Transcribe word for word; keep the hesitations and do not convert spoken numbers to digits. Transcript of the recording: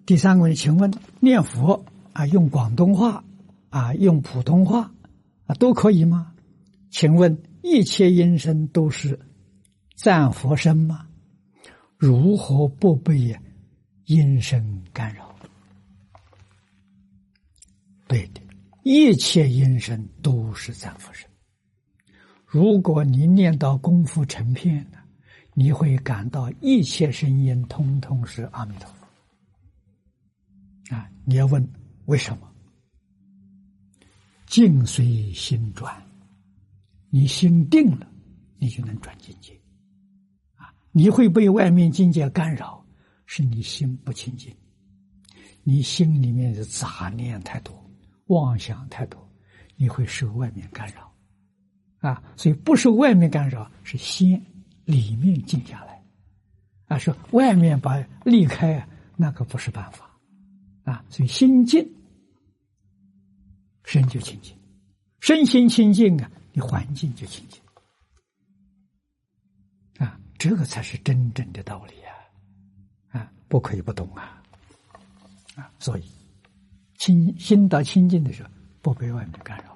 第三个问题，请问念佛啊，用广东话啊，用普通话啊，都可以吗？请问一切音声都是赞佛声吗？如何不被音声干扰？对的，一切音声都是赞佛声。如果你念到功夫成片了，你会感到一切声音通通是阿弥陀佛。啊，你要问为什么？境随心转，你心定了，你就能转境界。啊，你会被外面境界干扰，是你心不清净，你心里面的杂念太多，妄想太多，你会受外面干扰。啊，所以不受外面干扰，是先里面静下来。啊，说外面把离开，那个不是办法。啊，所以心静，身就清净，身心清净啊，你环境就清净。啊，这个才是真正的道理啊！啊，不可以不懂啊！啊，所以清心到清净的时候，不被外面干扰。